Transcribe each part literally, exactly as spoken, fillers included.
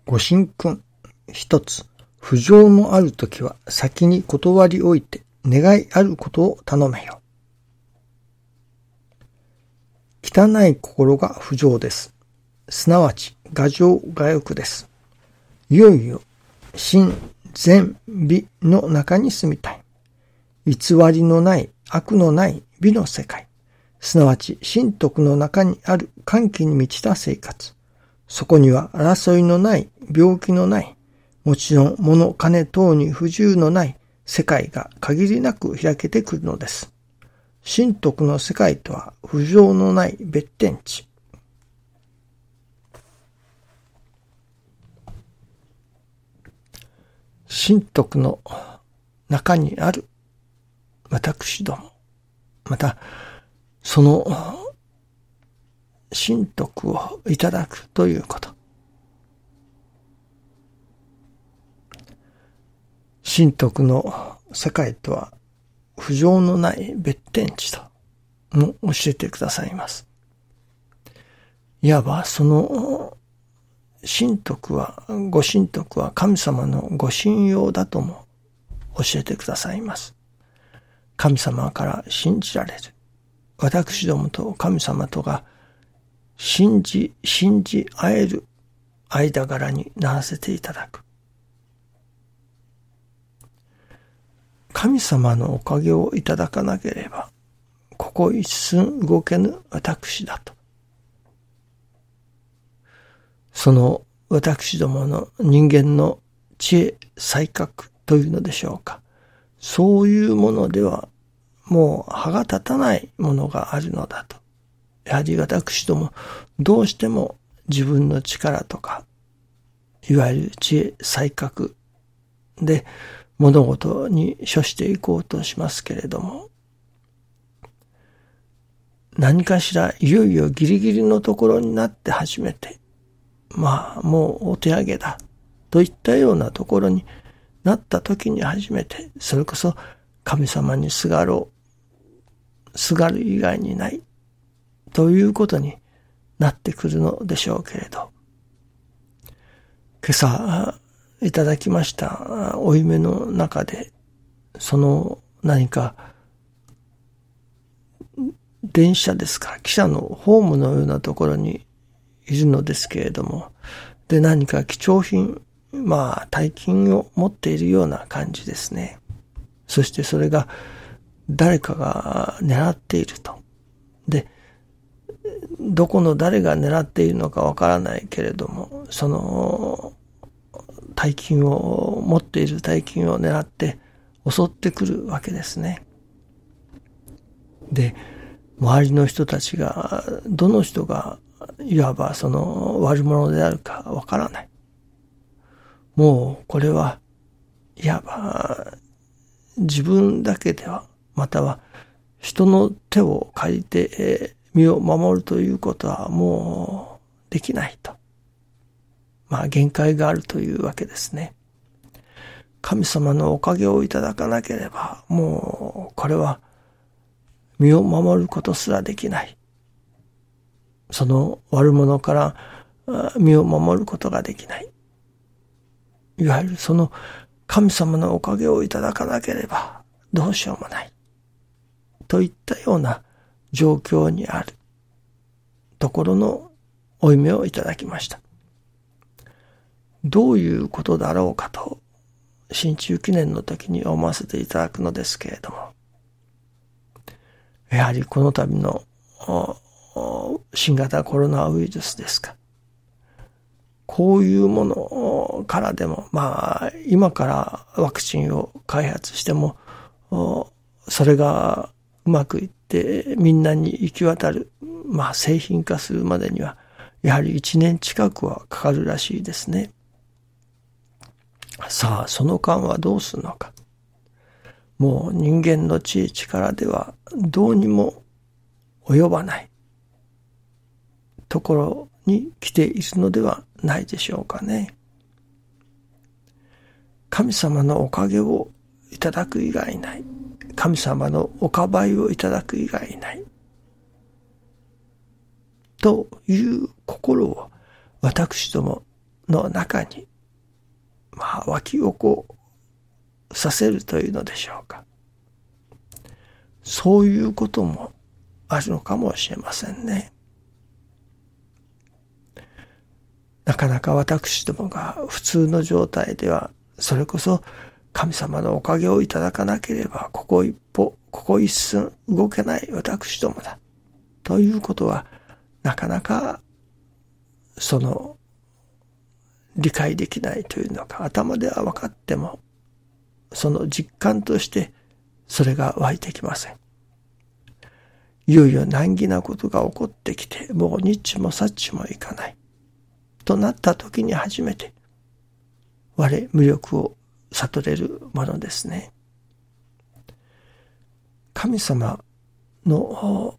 ご神君一つ、不浄のあるときは先に断りおいて願いあることを頼めよ。汚い心が不浄です。すなわち、我情我欲です。いよいよ、真善美の中に住みたい。偽りのない、悪のない美の世界。すなわち、真徳の中にある歓喜に満ちた生活。そこには争いのない、病気のない、もちろん物金等に不自由のない世界が限りなく開けてくるのです。真徳の世界とは不浄のない別天地。真徳の中にある私ども、またその真徳をいただくということ。真徳の世界とは不浄のない別天地とも教えてくださいます。いわばその真徳は、ご神徳は神様のご信用だとも教えてくださいます。神様から信じられる。私どもと神様とが信じ、信じ合える間柄にならせていただく。神様のおかげをいただかなければ、ここ一寸動けぬ私だと。その私どもの人間の知恵、才覚というのでしょうか。そういうものではもう歯が立たないものがあるのだと。やはり私どもどうしても自分の力とか、いわゆる知恵、才覚で物事に処していこうとしますけれども、何かしらいよいよギリギリのところになって初めて、まあもうお手上げだといったようなところになった時に初めて、それこそ神様にすがろう、すがる以外にないということになってくるのでしょうけれど、今朝いただきましたお夢の中で、その何か電車ですか、汽車のホームのようなところにいるのですけれども、で何か貴重品、まあ大金を持っているような感じですね。そしてそれが誰かが狙っていると。で、どこの誰が狙っているのかわからないけれども、その大金を持っている大金を狙って襲ってくるわけですね。で、周りの人たちがどの人がいわばその悪者であるかわからない。もうこれはいわば自分だけでは、または人の手を借りて身を守るということはもうできないと。まあ限界があるというわけですね。神様のおかげをいただかなければ、もうこれは身を守ることすらできない。その悪者から身を守ることができない。いわゆるその神様のおかげをいただかなければどうしようもない。といったような状況にあるところのお夢をいただきました。どういうことだろうかと、新中記念の時に思わせていただくのですけれども、やはりこの度の新型コロナウイルスですか。こういうものからでも、まあ、今からワクチンを開発しても、それがうまくいってみんなに行き渡る、まあ製品化するまでには、やはり一年近くはかかるらしいですね。さあ、その間はどうするのか。もう人間の知恵力ではどうにも及ばないところに来ているのではないでしょうかね。神様のおかげをいただく以外ない。神様のおかばいをいただく以外ない。という心を私どもの中に、まあ、湧き起こさせるというのでしょうか。そういうこともあるのかもしれませんね。なかなか私どもが普通の状態では、それこそ神様のおかげをいただかなければ、ここ一歩、ここ一寸動けない私どもだ。ということは、なかなか、その、理解できないというのか、頭では分かっても、その実感として、それが湧いてきません。いよいよ難儀なことが起こってきて、もうニッチもサッチもいかない。となった時に初めて、我無力を悟れるものですね。神様の、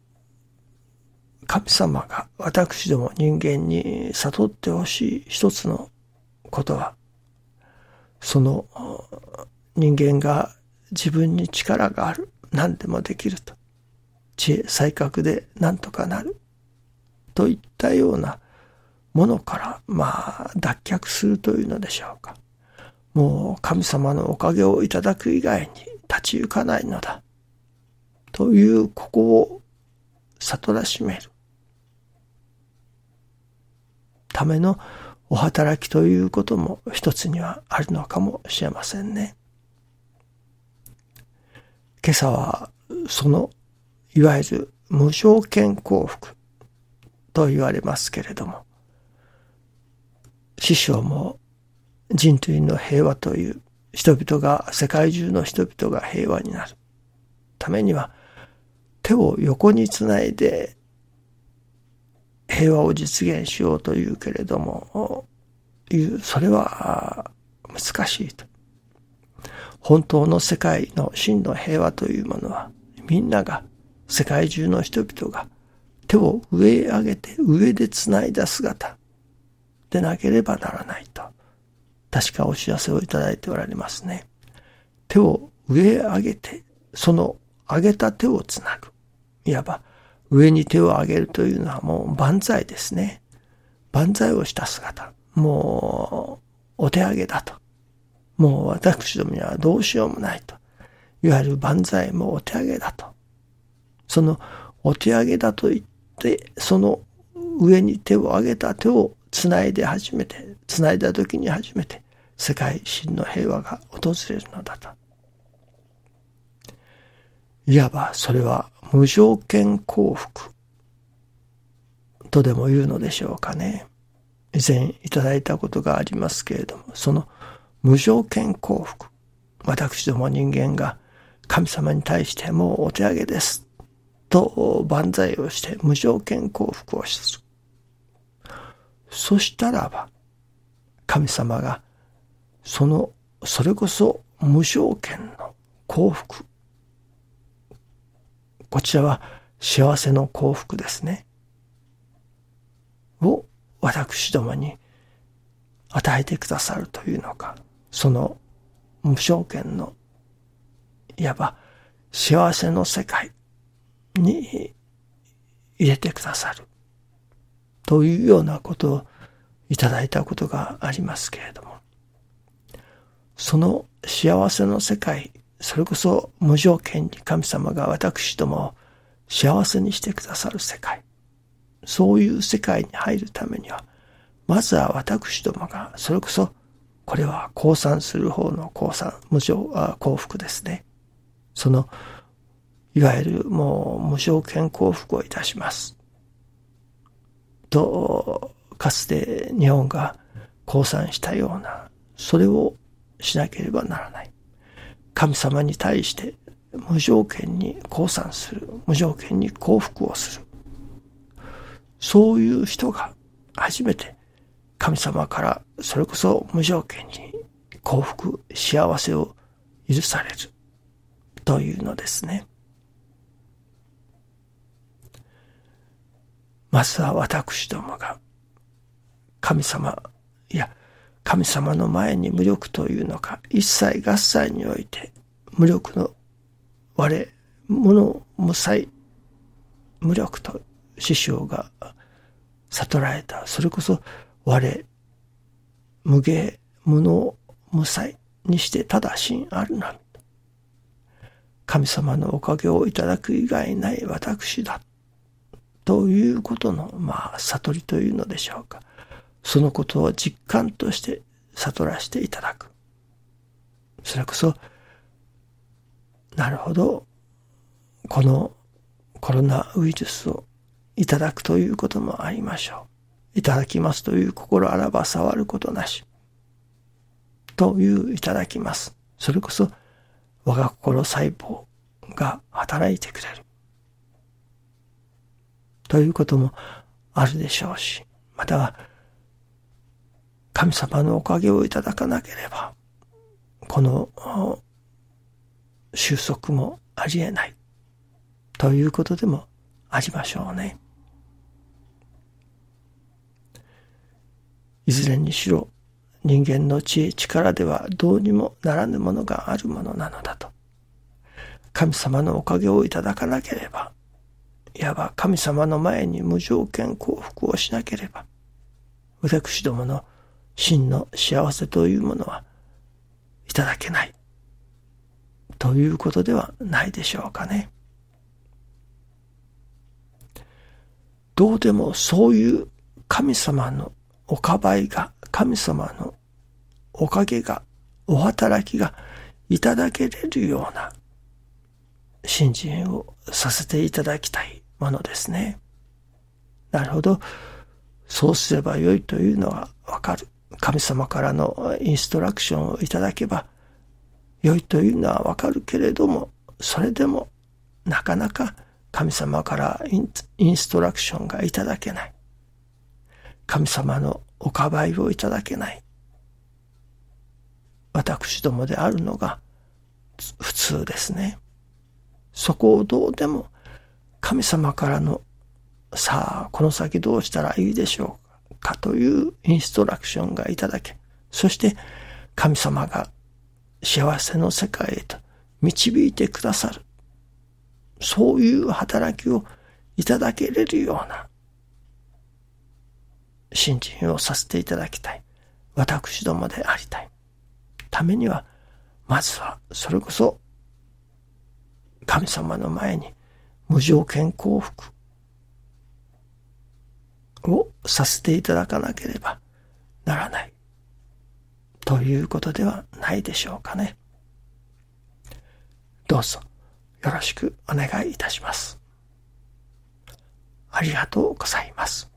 神様が私ども人間に悟ってほしい一つのことは、その人間が自分に力がある、何でもできると、知恵才覚で何とかなるといったようなものから、まあ脱却するというのでしょうか。もう神様のおかげをいただく以外に立ち行かないのだというここを悟らしめるためのお働きということも一つにはあるのかもしれませんね。今朝はそのいわゆる無条件幸福と言われますけれども、師匠も人類の平和という人々が、世界中の人々が平和になるためには、手を横につないで平和を実現しようというけれども、いうそれは難しいと。本当の世界の真の平和というものは、みんなが、世界中の人々が手を上へ上げて上でつないだ姿でなければならないと、確かお知らせをいただいておられますね。手を上へ上げて、その上げた手をつなぐ。いわば上に手を上げるというのはもう万歳ですね。万歳をした姿。もうお手上げだと。もう私どもにはどうしようもないと。いわゆる万歳もお手上げだと。そのお手上げだと言って、その上に手を上げた手をつないで初めて、つないだ時に初めて世界真の平和が訪れるのだと。いわばそれは無条件幸福とでも言うのでしょうかね。以前いただいたことがありますけれども、その無条件幸福、私ども人間が神様に対してもうお手上げですと万歳をして無条件幸福をする。そしたらば神様がそのそれこそ無条件の幸福、こちらは幸せの幸福ですね、を私どもに与えてくださるというのか、その無条件のいわば幸せの世界に入れてくださるというようなことをいただいたことがありますけれども、その幸せの世界、それこそ無条件に神様が私どもを幸せにしてくださる世界、そういう世界に入るためには、まずは私どもが、それこそこれは降参する方の降参、無条あ幸福ですね。そのいわゆるもう無条件幸福をいたしますと、かつて日本が降参したような、それをしなければならない。神様に対して無条件に降参する、無条件に幸福をする。そういう人が初めて神様からそれこそ無条件に幸福、幸せを許されるというのですね。まずは私どもが神様、いや神様の前に無力というのか、一切合切において無力の我物無才無力と師匠が悟られた、それこそ我無芸、無能、無才にしてただしんあるのみ。神様のおかげをいただく以外ない私だ。ということの、まあ、悟りというのでしょうか。そのことを実感として悟らせていただく。それこそ、なるほど、このコロナウイルスをいただくということもありましょう。いただきますという心あらば触ることなし。といういただきます。それこそ我が心細胞が働いてくれる。ということもあるでしょうし、または神様のおかげをいただかなければ、この収束もありえないということでもありましょうね。いずれにしろ人間の知恵力ではどうにもならぬものがあるものなのだと。神様のおかげをいただかなければ、いわば神様の前に無条件降伏をしなければ、私どもの真の幸せというものはいただけないということではないでしょうかね。どうでもそういう神様のおかばいが、神様のおかげが、お働きがいただけれるような信心をさせていただきたいものですね。なるほど。そうすればよいというのはわかる。神様からのインストラクションをいただけばよいというのはわかるけれども、それでもなかなか神様からイン、インストラクションがいただけない。神様のおかばいをいただけない。私どもであるのが普通ですね。そこをどうでも神様からのさあこの先どうしたらいいでしょうかというインストラクションがいただけ、そして神様が幸せの世界へと導いてくださる、そういう働きをいただけれるような信心をさせていただきたい。私どもでありたい。ためには、まずはそれこそ神様の前に無条件降伏をさせていただかなければならないということではないでしょうかね。どうぞよろしくお願いいたします。ありがとうございます。